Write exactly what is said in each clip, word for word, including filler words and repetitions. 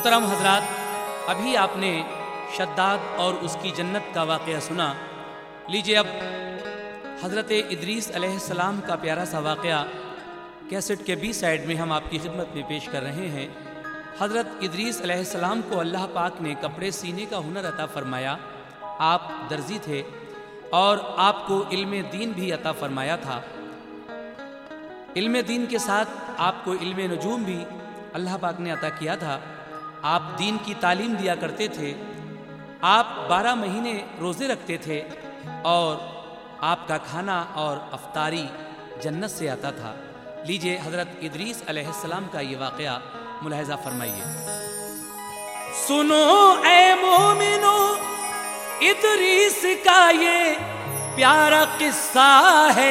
मोहतरम हजरात, अभी आपने शद्दाद और उसकी जन्नत का वाक़या सुना। लीजिए अब हज़रत इदरीस अलैहिस्सलाम का प्यारा सा वाक़या कैसेट के बी साइड में हम आपकी खिदमत में पेश कर रहे हैं। हज़रत इदरीस अलैहिस्सलाम को अल्लाह पाक ने कपड़े सीने का हुनर अता फरमाया। आप दर्जी थे और आपको इल्म दीन भी अता फरमाया था। इल्म दीन के साथ आपको इल्म नजूम भी अल्लाह पाक ने अता किया था। आप दीन की तालीम दिया करते थे। आप बारह महीने रोज़े रखते थे और आपका खाना और अफ्तारी जन्नत से आता था। लीजिए हज़रत इदरीस अलैहिस्सलाम का ये वाक़या मुलाहिज़ा फरमाइए। सुनो ए मोमिनो, इदरीस का ये प्यारा किस्सा है,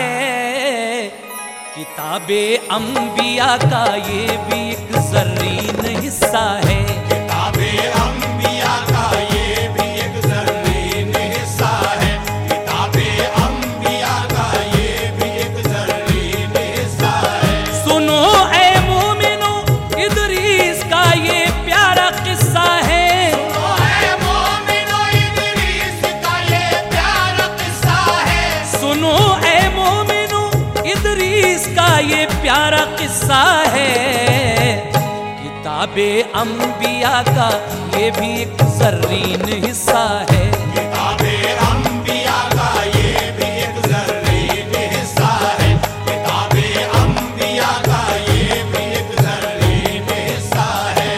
किताबे अंबिया का ये भी एक ज़र्रीन हिस्सा है। किताबे अंबिया का ये भी एक ज़र्रीन हिस्सा है। किताबे अंबिया का ये भी एक ज़र्रीन हिस्सा है। सुनो ए मोमिनो, इदरीस का ये प्यारा किस्सा है। सुनो ए मोमिनो, इदरीस का ये प्यारा किस्सा है। सुनो ए मोमिनो, इदरीस का ये प्यारा किस्सा है। किताबे अंबिया का ये भी एक ज़र्रीन हिस्सा है। किताबे अंबिया का ये भी एक ज़र्रीन हिस्सा है। किताबे अंबिया का ये भी एक ज़र्रीन हिस्सा है।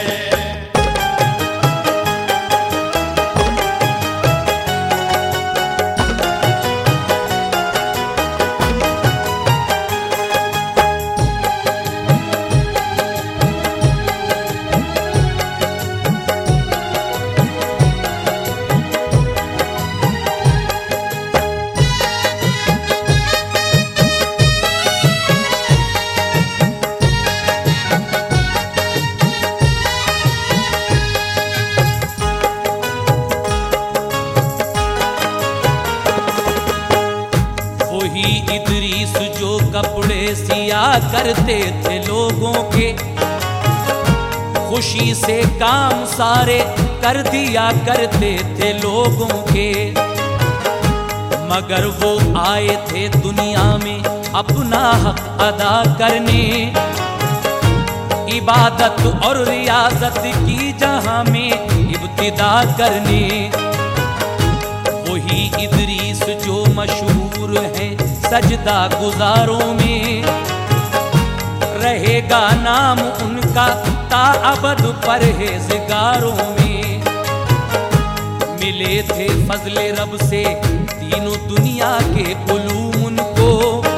वही इदरीस जो कपड़े सिया करते थे लोगों के, खुशी से काम सारे कर दिया करते थे लोगों के। मगर वो आए थे दुनिया में अपना हक अदा करने, इबादत और रियाजत की जहां में इब्तिदा करने। वही इदरीस जो मशहूर है सजदा गुजारों में, रहेगा नाम उनका ताअबद परहेज़गारों में। मिले थे फजले रब से तीनों दुनिया के उलूम उनको,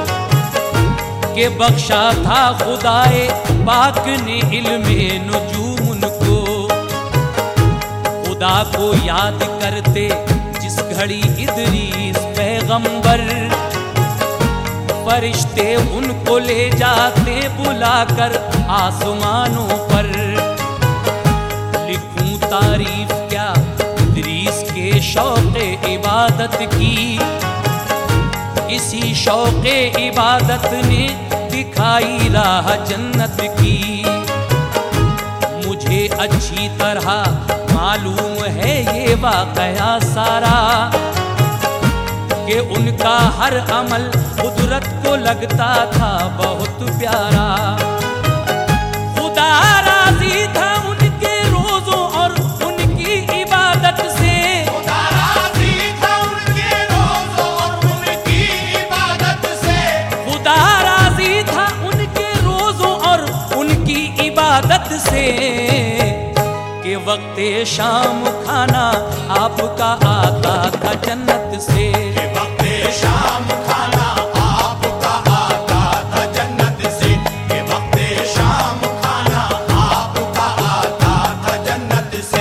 के बख्शा था खुदाए पाक ने इल्मे नुजूम उनको। खुदा को याद करते जिस घड़ी इदरीस पैगंबर, फरिश्ते उनको ले जाते बुलाकर आसमानों पर। लिखूं तारीफ क्या इदरीस के शौक़े इबादत की, इसी शौक़े इबादत ने दिखाई राह जन्नत की। मुझे अच्छी तरह मालूम है ये वाक़या सारा, कि उनका हर अमल कुदरत को लगता था बहुत प्यारा। खुदा राज़ी था उनके रोज़ों और उनकी इबादत से। खुदा राज़ी था उनके रोज़ों और उनकी इबादत से। खुदा राज़ी था उनके रोज़ों और उनकी इबादत से, के वक्ते शाम खाना आपका आता था जन्नत से। के वक्ते शाम खाना आपका आता था जन्नत से। के वक्ते शाम खाना आपका आता था जन्नत से।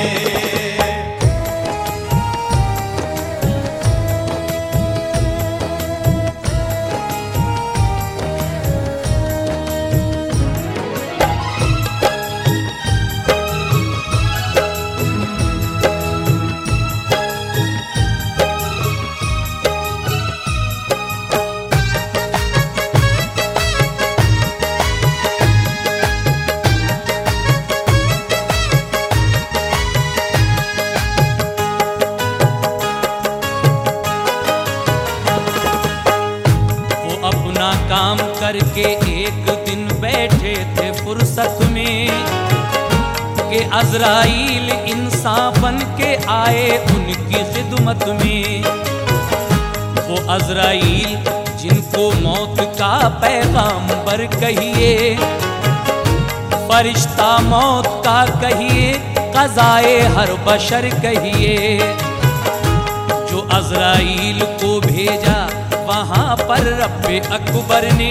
एक दिन बैठे थे फुर्सत में कि अज़राइल इंसान बन के आए उनकी खिदमत में। वो अज़राइल जिनको मौत का पैगाम्बर कहिए, फरिश्ता मौत का कहिए, क़ज़ाए हर बशर कहिए। जो अज़राइल को भेजा वहाँ पर रब्बे अकबर ने,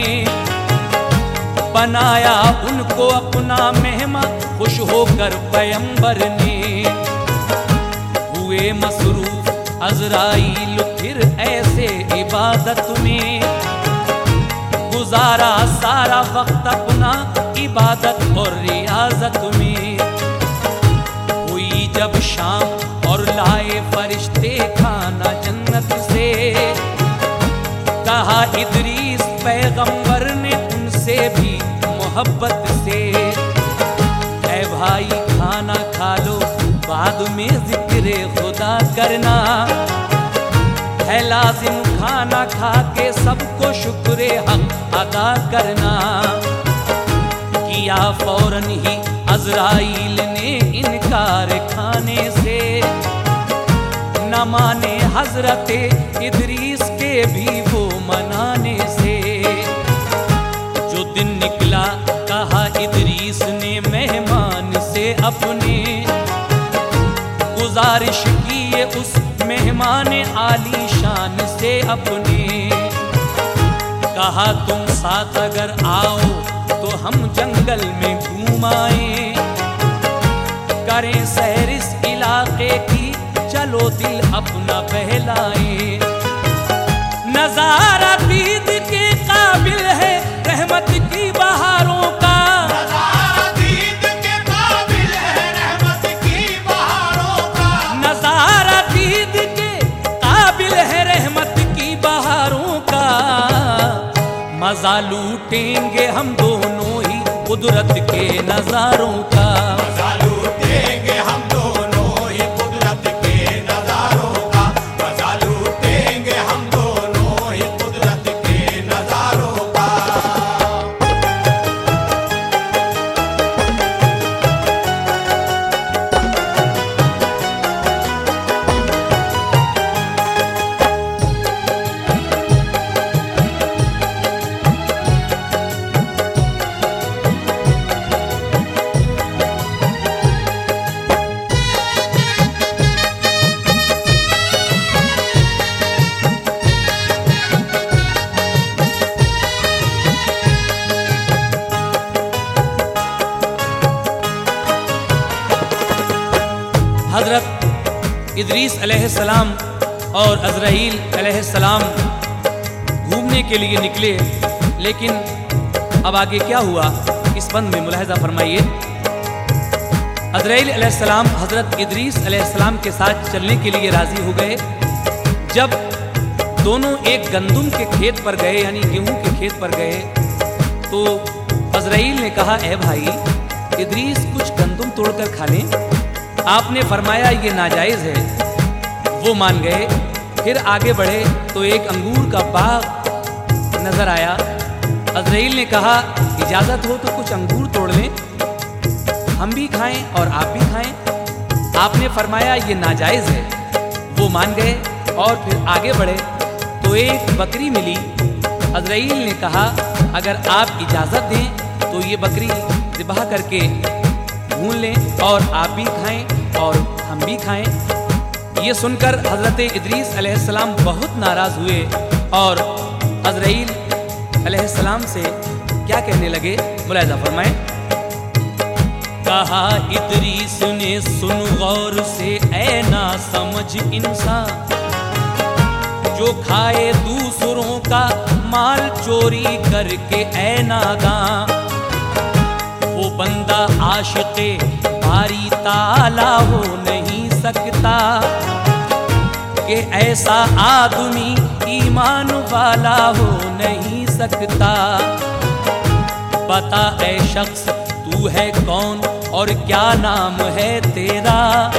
बनाया उनको अपना मेहमान खुश होकर पैगंबर ने। हुए मसरूफ अज़राइल फिर ऐसे इबादत में, गुजारा सारा वक्त अपना इबादत और रियाजत में। हुई जब शाम और लाए फरिश्ते खाना जन्नत से, कहा इदरीस पैगंबर ने उनसे भी मोहब्बत से, ऐ भाई खाना खा लो बाद में जिक्र खुदा करना, है लाजिम खाना खा के सबको शुक्र हक अदा करना। किया फौरन ही अज़राइल ने इनकार खाने से, न माने हजरते इदरीस के भी वो मनाने से। जो दिन निकला कहा इदरीस ने मेहमान से अपने, गुजारिश की ये उस मेहमान आली शान से अपने। कहा तुम साथ अगर आओ तो हम जंगल में घूम आए, करें सैर इस इलाके की, चलो दिल अपना बहलाए। नजारा दीद के काबिल है रहमत की बहारों का, नज़ारा दीद के काबिल है रहमत की बहारों का, नजारा दीद के काबिल है रहमत की बहारों का। मजा लूटेंगे हम दोनों ही कुदरत के नजारों का, मज़ा लूटेंगे हम दोनों ही कुदरत के नज़ारों का, मज़ा लूटेंगे हम दोनों ही कुदरत के नज़ारों का। हज़रत इदरीस अलैहिस्सलाम और अज़राइल अलैहिस्सलाम घूमने के लिए निकले, लेकिन अब आगे क्या हुआ इस बंद में मुलाहिज़ा फरमाइए। अज़राइल अलैहिस्सलाम हज़रत इदरीस अलैहिस्सलाम के साथ चलने के लिए राज़ी हो गए। जब दोनों एक गंदुम के खेत पर गए, यानी गेहूं के खेत पर गए, तो अज़राइल ने कहा, ए भाई इदरीस कुछ गंदुम तोड़कर खा लें। आपने फरमाया ये नाजायज़ है। वो मान गए। फिर आगे बढ़े तो एक अंगूर का बाग नजर आया। अज़राइल ने कहा, इजाज़त हो तो कुछ अंगूर तोड़ लें, हम भी खाएं और आप भी खाएं। आपने फरमाया ये नाजायज़ है। वो मान गए और फिर आगे बढ़े तो एक बकरी मिली। अज़राइल ने कहा, अगर आप इजाज़त दें तो ये बकरी ज़िबह करके भून लें और आप भी खाएं और हम भी खाएं। ये सुनकर हज़रत इदरीस अलैहिस्सलाम बहुत नाराज़ हुए और अज़राइल अलैहिस्सलाम से क्या कहने लगे, मुलाहिज़ा फरमाएं। कहा इदरीस ने सुन गौर से, ऐ ना समझ इंसान, जो खाए दूसरों का माल चोरी करके, ऐ नादान। वो बंदा आशिक़े बारी ताला हो नहीं सकता कि ऐसा आदमी ईमान वाला हो नहीं सकता। बता ऐ शख्स तू है कौन और क्या नाम है तेरा,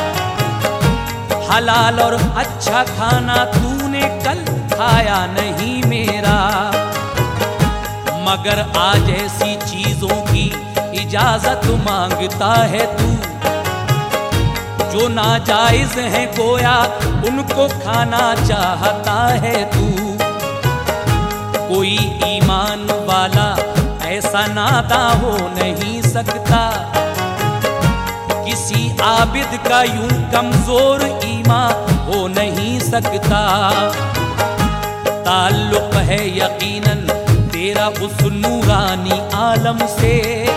हलाल और अच्छा खाना तूने कल खाया नहीं मेरा। मगर आज ऐसी चीजों की इजाजत मांगता है तू, जो नाजायज है गोया उनको खाना चाहता है तू। कोई ईमान वाला ऐसा नादा हो नहीं सकता, किसी आबिद का यूं कमजोर ईमान हो नहीं सकता। ताल्लुक है यकीनन तेरा उस नूरानी आलम से,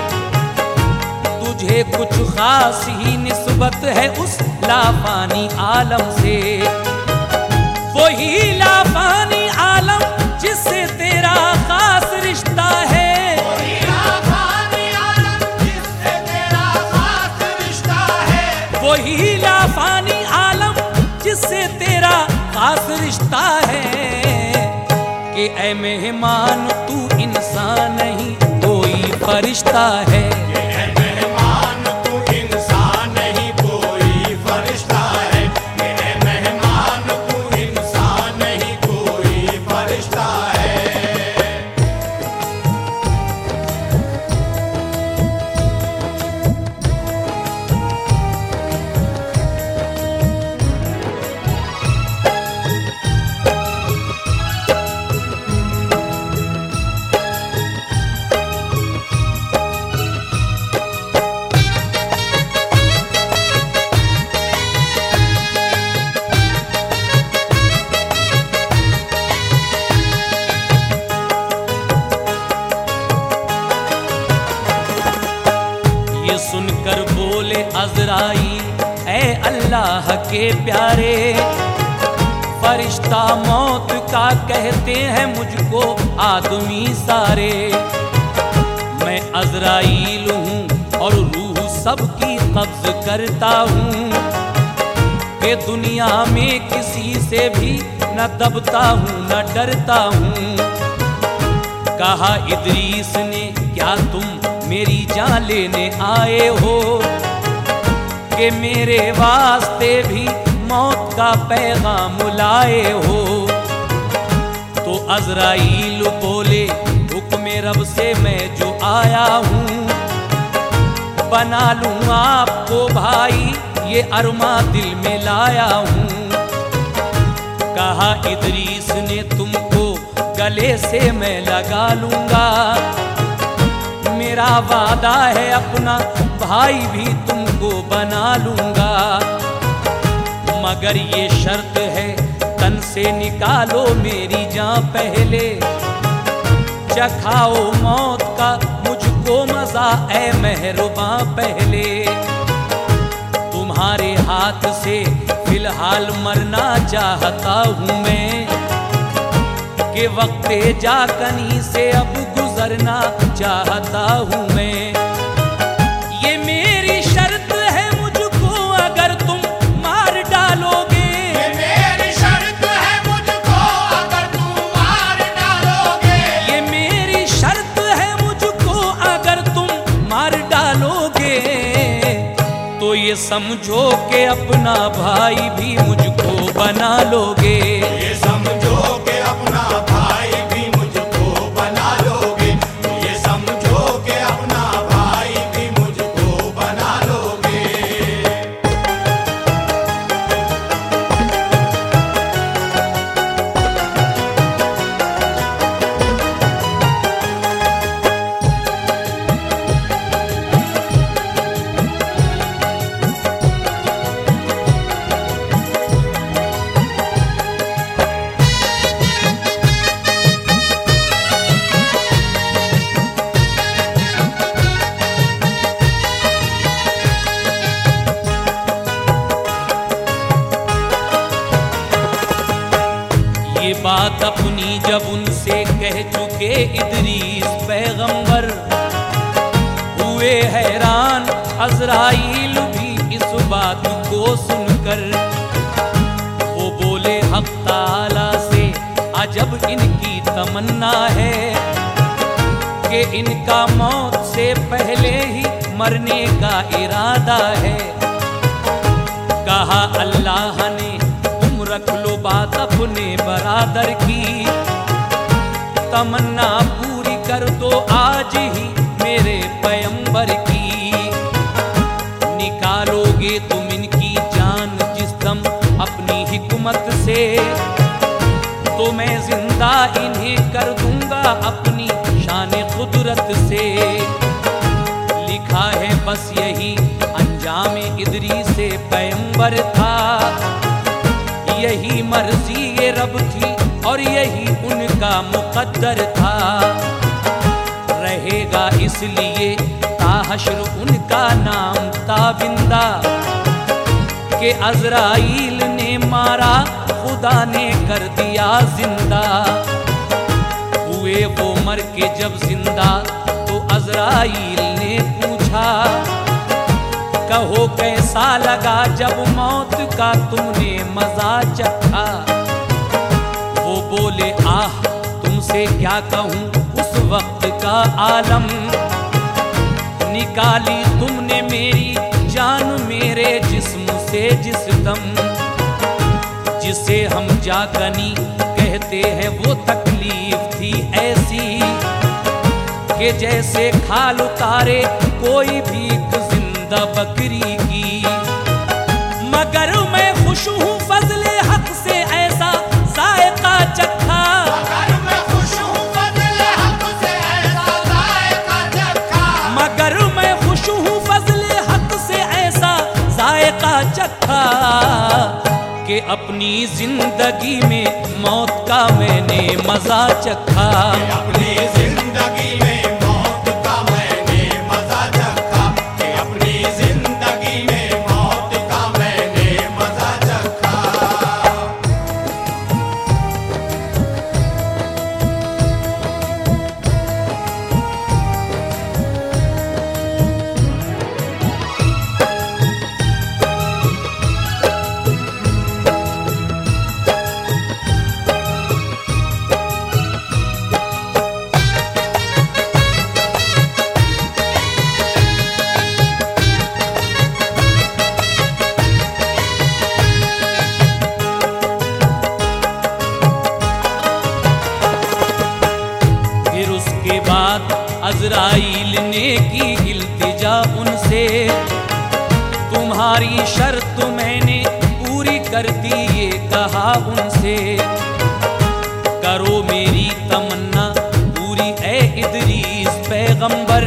तुझे कुछ खास ही निस्बत है उस लाफानी आलम से। वही लाफानी आलम जिससे तेरा खास रिश्ता है, वही लाफानी आलम जिससे तेरा खास रिश्ता है, वही लाफानी आलम जिससे तेरा खास रिश्ता है। कि ऐ मेहमान तू इंसान नहीं कोई फरिश्ता है, कि ऐ मेहमान तू इंसान नहीं कोई फरिश्ता है, कि ऐ मेहमान तू इंसान नहीं कोई फरिश्ता है। सुनकर बोले अज़राइल, ऐ अल्लाह के प्यारे, फरिश्ता मौत का कहते हैं मुझको आदमी सारे। मैं अज़राइल हूँ और रूह सबकी कब्ज़ करता हूँ, कि दुनिया में किसी से भी न दबता हूँ न डरता हूँ। कहा इदरीस ने क्या तुम मेरी जान लेने आए हो, कि मेरे वास्ते भी मौत का पैगाम लाए हो। तो अज़राइल बोले हुक्म रब से मैं जो आया हूँ, बना लूँ आपको भाई ये अरमा दिल में लाया हूँ। कहा इदरीस ने तुमको गले से मैं लगा लूँगा, मेरा वादा है अपना भाई भी तुमको बना लूँगा। मगर ये शर्त है तन से निकालो मेरी जान पहले, चखाओ मौत का मुझको मजा ऐ मेहरबां पहले। तुम्हारे हाथ से फिलहाल मरना चाहता हूँ मैं, कि वक्ते जाकनी से अब गुजरना चाहता हूँ मैं। ये मेरी शर्त है मुझको अगर तुम मार डालोगे, ये मेरी शर्त है मुझको अगर तुम मार डालोगे, ये मेरी शर्त है मुझको अगर तुम मार डालोगे। तो ये समझो कि अपना भाई भी मुझको बना लोगे, ये समझो कि अपना भाई भी मुझको बना लोगे, ये समझो कि अपना भाई भी मुझको बना लोगे। ये बात अपनी जब उनसे कह चुके इदरीस पैगंबर, हुए हैरान अज़राइल भी इस बात को सुनकर। वो बोले हक़ ताला से अजब इनकी तमन्ना है, कि इनका मौत से पहले ही मरने का इरादा है। कहा अल्लाह ने रख लो बात अपने बरादर की, तमन्ना पूरी कर दो आज ही मेरे पैगंबर की। निकालोगे तुम इनकी जान जिस दम अपनी हिकमत से, तो मैं जिंदा इन्हें कर दूंगा अपनी शान कुदरत से। लिखा है बस यही अंजाम इदरीस से पैगंबर था, यही मर्जी ये रब थी और यही उनका मुकद्दर था। रहेगा इसलिए ताहशर उनका नाम ताबिंदा, कि अज़राइल ने मारा खुदा ने कर दिया जिंदा। हुए वो मर के जब जिंदा तो अज़राइल ने पूछा, कहो कैसा लगा जब मौत का तुमने मजा चखा। वो बोले आह तुमसे क्या कहूँ उस वक्त का आलम, निकाली तुमने मेरी जान मेरे जिस्म से जिस दम। जिसे हम जागनी कहते हैं वो तकलीफ थी ऐसी, कि जैसे खाल उतारे कोई भी जिंदा बकरी की। मगर मैं खुश हूँ फजले हक से ऐसा जायका चखा, मगर मैं खुश हूँ फजले हक से ऐसा जायका चखा। मगर मैं खुश हूँ फजले हक से ऐसा जायका चखा, कि अपनी जिंदगी में मौत का मैंने मजा चखा। अपनी जिंदगी में मौत का मैंने मजा चखा, कि अपनी जिंदगी में मौत का मैंने मजा चखा। फिर उसके बाद अज़राइल ने की इल्तिजा उनसे, तुम्हारी शर्त मैंने पूरी कर दी ये कहा उनसे। करो मेरी तमन्ना पूरी ए इदरीस पैगंबर,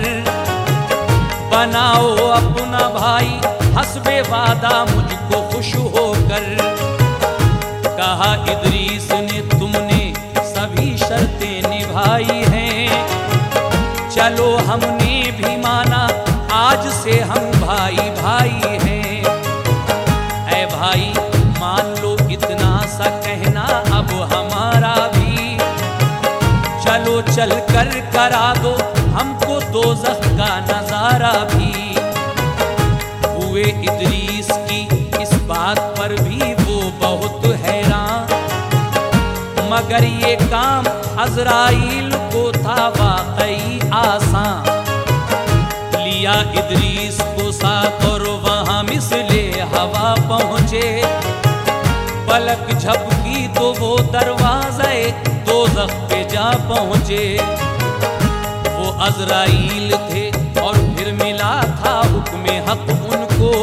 बनाओ अपना भाई हस्बे वादा मुझको खुश होकर। कहा इदरीस ने तुमने सभी शर्तें निभाई हैं, चलो हमने भी माना आज से हम भाई भाई हैं। ऐ भाई मान लो इतना सा कहना अब हमारा भी, चलो चल कर करा दो हमको दोज़ख का नजारा भी। हुए इदरीस की इस बात पर भी वो बहुत हैरान, मगर ये काम अज़राइल को था वाकई आसान। लिया इदरीस को साथ और वहां मिसले हवा पहुंचे, पलक झपकी तो वो दरवाज़े दोज़ख पे जा पहुंचे। वो अज़राइल थे और फिर मिला था हुक्म हक उनको,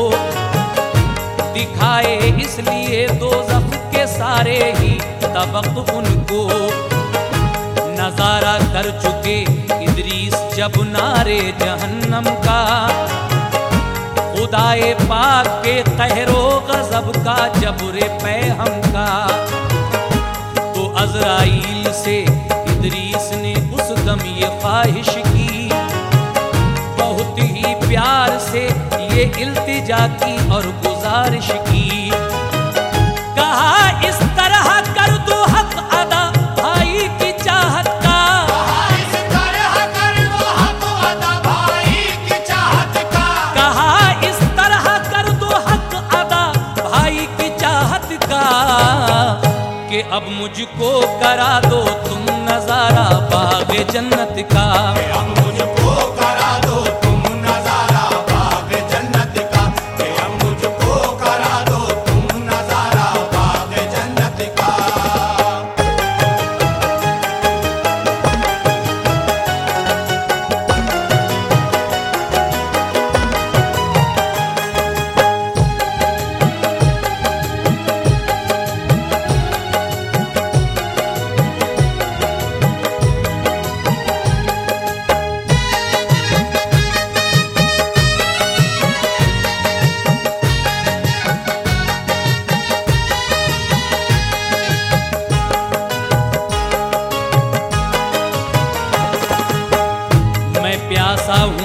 दिखाए इसलिए दोज़ख के सारे ही तबक उनको। नजारा कर चुके इदरीस जब नारे जहन्नम का, खुदाए पाक के कहरो गज़ब का जबरे पैहम का। तो अज़राइल से इदरीस ने उस दम ये ख्वाहिश की, बहुत ही प्यार से ये इल्तिजा की और गुजारिश की। कहा इस तरह कर दो हक अदा भाई की चाहत का, इस तरह कर दो हक अदा भाई की चाहत का। कहा इस तरह कर दो हक अदा भाई की चाहत का, कि अब मुझको करा दो तुम नजारा बाग जन्नत का। अब मुझको करा दो तुम नजारा बाग जन्नत का, कि अब मुझको करा दो तुम नजारा बाग जन्नत का।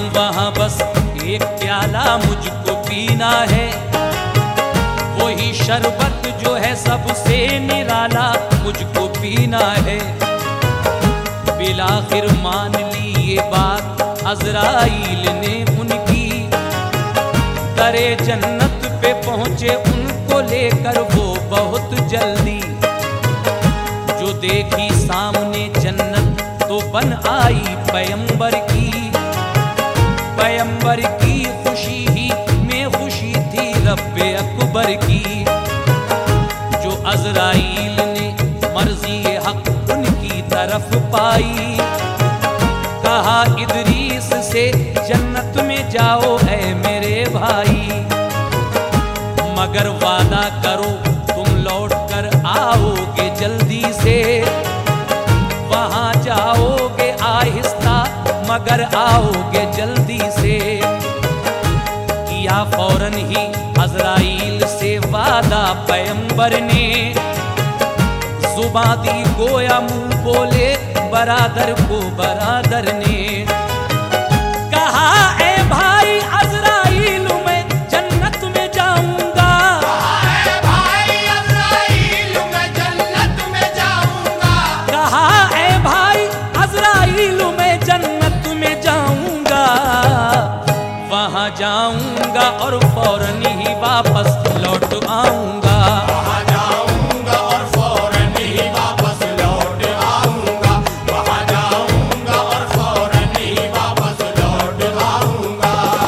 वहां बस एक प्याला मुझको पीना है, वही शरबत जो है सबसे निराला मुझको पीना है। बिलाखिर मान ली ये बात अज़राइल ने उनकी, दरे जन्नत पे पहुंचे उनको लेकर वो बहुत जल्दी। जो देखी सामने जन्नत तो बन आई पैगंबर की, पैगंबर की खुशी ही में खुशी थी रब्बे अकबर की। जो अज़राइल ने मर्ज़ी हक उनकी तरफ पाई, कहा इदरीस से जन्नत में जाओ ऐ मेरे भाई, मगर वादा करो तुम लौट कर आओगे जल्दी से। वहां जाओगे आहिस्ता मगर आओगे जल्दी से। किया फौरन ही अज़राइल से वादा पैगंबर ने, जुबां दी गोया मुंह बोले बरादर को बरादर ने। कहा ए भाई अज़राइल मैं जन्नत में जाऊंगा, ए भाई अज़राइल मैं जन्नत में जाऊंगा, कहा ए भाई अज़राइल मैं जन्नत में जाऊंगा। वहां जाऊंगा और फौरन ही वापस लौट आऊंगा, वहां जाऊंगा और फौरन ही वापस लौट आऊंगा, वहां जाऊंगा और फौरन ही वापस लौट आऊंगा।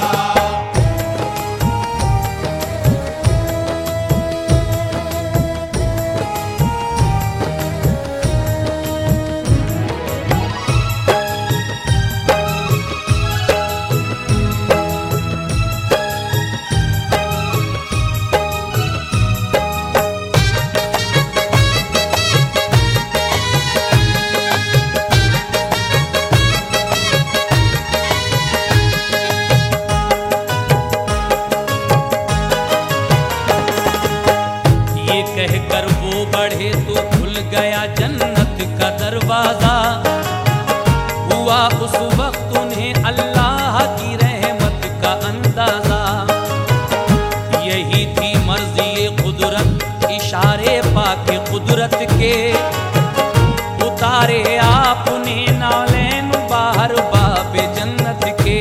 ये कहकर वो बढ़े तो खुल गया जन्नत का दरवाजा। हुआ उस वक्त उन्हें अल्लाह की रहमत का अंदाजा। यही थी मर्ज़ी कुदरत इशारे पाके कुदरत के, उतारे आपने नालैन बाहर बाबे जन्नत के।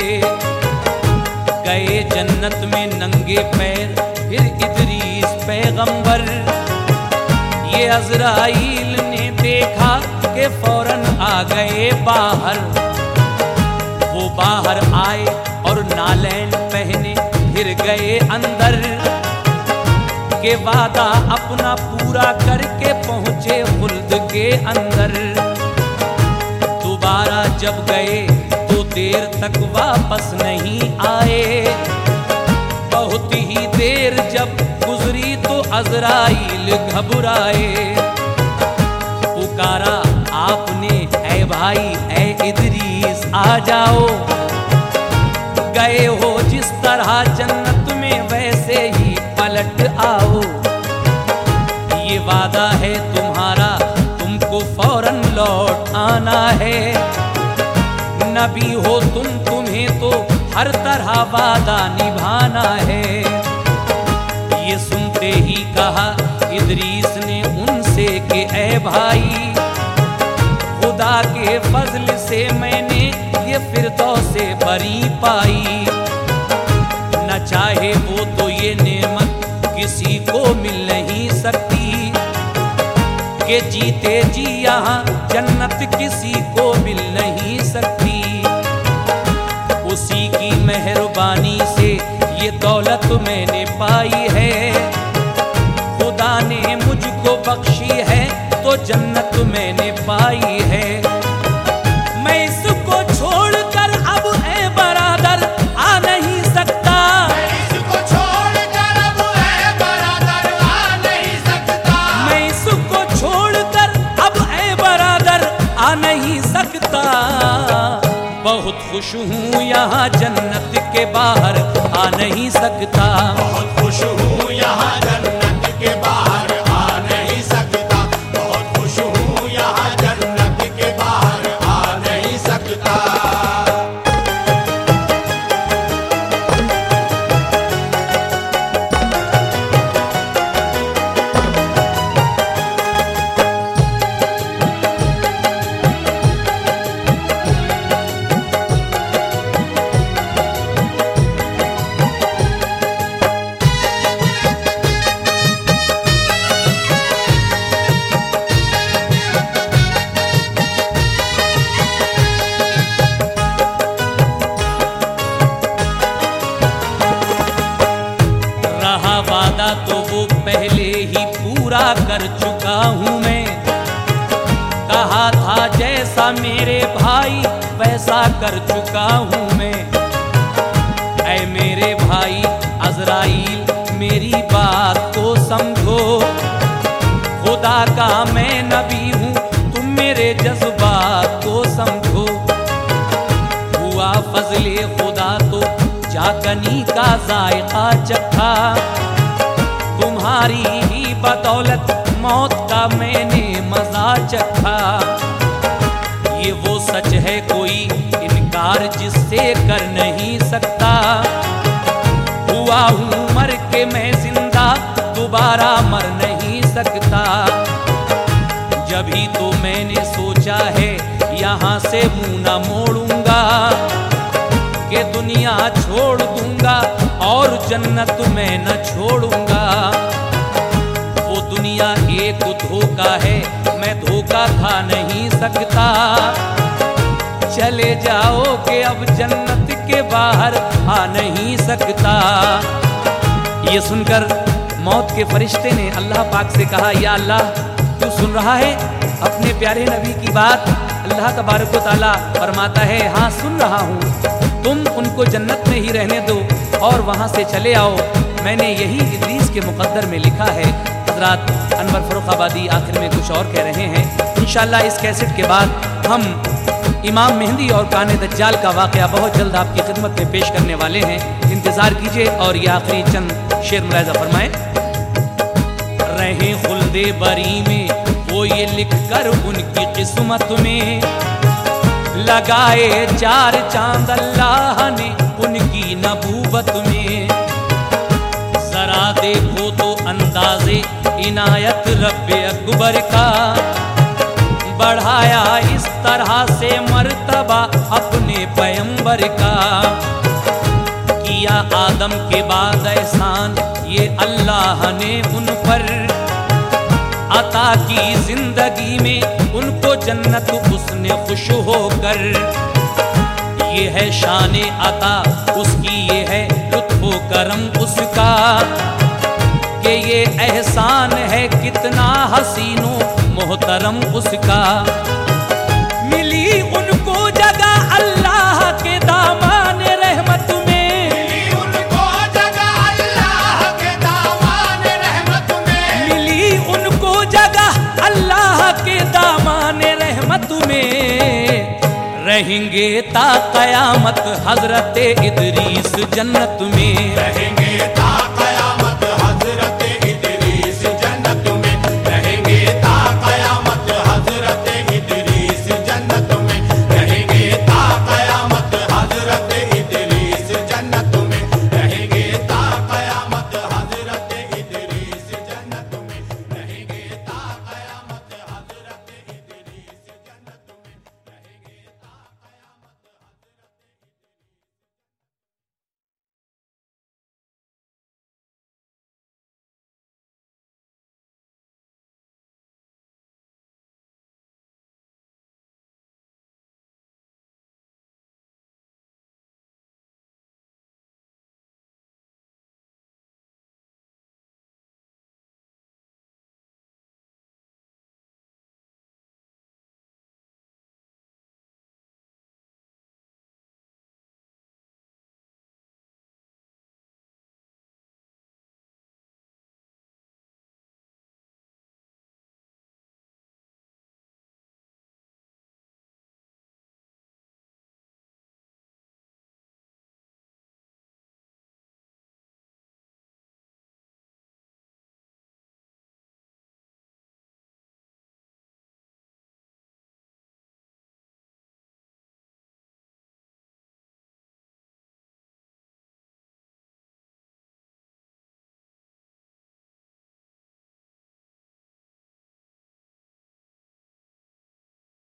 गए जन्नत में नंगे पैर फिर इदरीस पैगंबर, ये अज़राइल ने देखा कि फौरन आ गए बाहर। वो बाहर आए और नालैन पहने फिर गए अंदर, के वादा अपना पूरा करके पहुंचे खुल्द के अंदर। दोबारा जब गए तो देर तक वापस नहीं आए, बहुत ही देर जब गुजरी तो अज़राइल घबराए। पुकारा आपने ऐ भाई ऐ इदरीस आ जाओ, गए हो जिस तरह जन्नत में वैसे ही पलट आओ। ये वादा है तुम्हारा तुमको फौरन लौट आना है, नबी हो तुम तुम्हें तो हर तरह वादा निभाना है। ये सुनते ही कहा इदरीस ने उनसे कि ऐ भाई, खुदा के फजल से मैंने ये फिरदौसे बरी पाई। न चाहे वो तो ये नेमत किसी को मिल नहीं सकती, कि जीते जी यहाँ जन्नत किसी को मिल नहीं सकती। उसी की मेहरबानी से ये दौलत मैंने पाई है, खुदा ने मुझको बख्शी है तो जन्नत मैंने पाई है। मैं इसको छोड़कर अब ऐ बरादर आ नहीं सकता, मैं इसको छोड़कर अब ऐ बरादर आ नहीं सकता, मैं इसको छोड़कर अब ऐ बरादर आ नहीं सकता। बहुत खुश हूँ यहाँ जन्नत के बाहर आ नहीं सकता, बहुत खुश हूँ यहाँ जन्नत के बाहर आ नहीं सकता, बहुत खुश हूँ यहाँ जन्नत के बाहर आ नहीं सकता। पहले ही पूरा कर चुका हूँ मैं। कहा था जैसा मेरे भाई वैसा कर चुका हूँ मैं। ऐ मेरे भाई अज़राइल मेरी बात को समझो, खुदा का मैं नबी हूँ तुम मेरे जज्बात को समझो। हुआ फजले खुदा तो चाकनी का जायका चखा, तुम्हारी ही बदौलत मौत का मैंने मजा चखा। ये वो सच है कोई इनकार जिससे कर नहीं सकता। हुआ हूँ मर के मैं जिंदा दोबारा मर नहीं सकता। जभी तो मैंने सोचा है यहाँ से मुंह न मोड़ूंगा, कि दुनिया छोड़ दूंगा और जन्नत में न छोड़ूंगा। वो दुनिया एक धोखा है मैं धोखा खा नहीं सकता। चले जाओ कि अब जन्नत के बाहर आ नहीं सकता। ये सुनकर मौत के फरिश्ते ने अल्लाह पाक से कहा, या अल्लाह तू सुन रहा है अपने प्यारे नबी की बात? अल्लाह तबारक व तआला फरमाता है, हाँ सुन रहा हूँ। तुम उनको जन्नत में ही रहने दो और वहाँ से चले आओ। मैंने यही इदरीस के मुकद्दर में लिखा है। हज़रात अनवर फर्रुखाबादी आखिर में कुछ और कह रहे हैं। इंशाअल्लाह इस कैसेट के बाद हम इमाम मेहंदी और काने दज्जाल का वाक़या बहुत जल्द आपकी खिदमत में पेश करने वाले हैं। इंतज़ार कीजिए और ये आखिरी चंद शेर मुलाहिज़ा फरमाएं। रहे खुल्दे बरी में वो ये लिख कर उनकी किस्मत में, लगाए चार चांद अल्लाह ने उनकी नबूवत में। जरा देखो तो अंदाज़े इनायत रब्बे अकबर का, बढ़ाया इस तरह से मर्तबा अपने पैगंबर का। किया आदम के बाद एहसान ये अल्लाह ने उन पर, अता की जिंदगी में उनको जन्नत उसने खुश होकर। ये है शान अता उसकी, ये है लुत्फ़ो करम उसका, कि ये एहसान है कितना हसीनो मोहतरम उसका। मिली उनको जगह अल्लाह के दामान रहमत में, मिली उनको जगह अल्लाह के दामान रहमत में, मिली उनको जगह अल्लाह के दामान रहमत में। रहेंगे ता कयामत हजरत इदरीस जन्नत में, रहेंगे ता कयामत